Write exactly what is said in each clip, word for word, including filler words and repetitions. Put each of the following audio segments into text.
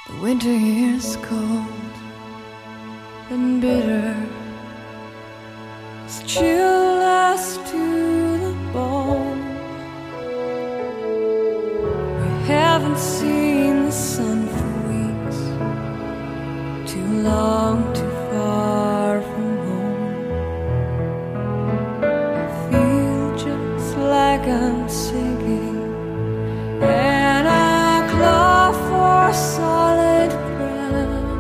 The winter is cold and bitter. It's chill us to the bone. We haven't seen the sun for weeks. Too long, too far from home. I feel just like I'm sinking, and I claw for solid ground.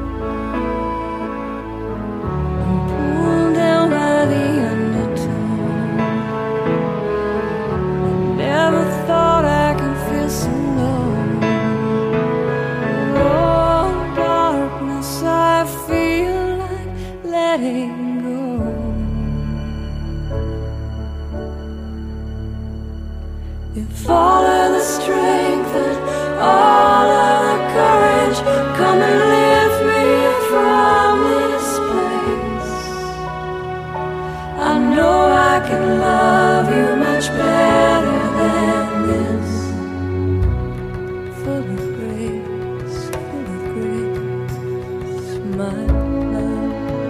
I'm pulled down by the undertow. I never thought I could feel so low. Oh, darkness, I feel like letting go. If all of the strength and all of the courage come and lift me from this place, I know I can love you much better than this. Full of grace, full of grace, my love.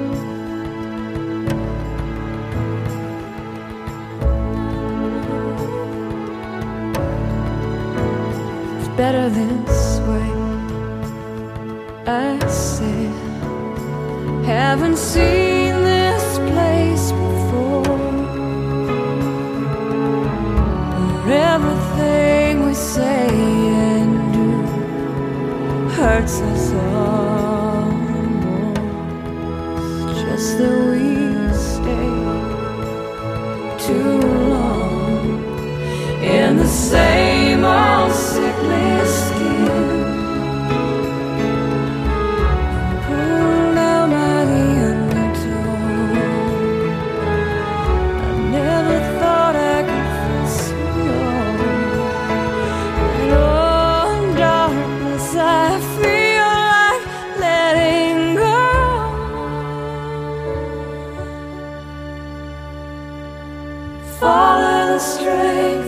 Better this way, I say. Haven't seen this place before, where everything we say and do hurts us all more. It's just that we stay too long in the same old sickly skin. Pulled down by the undertow. I never thought I could feel so low. And oh, darkness, I feel like letting go. Follow the strength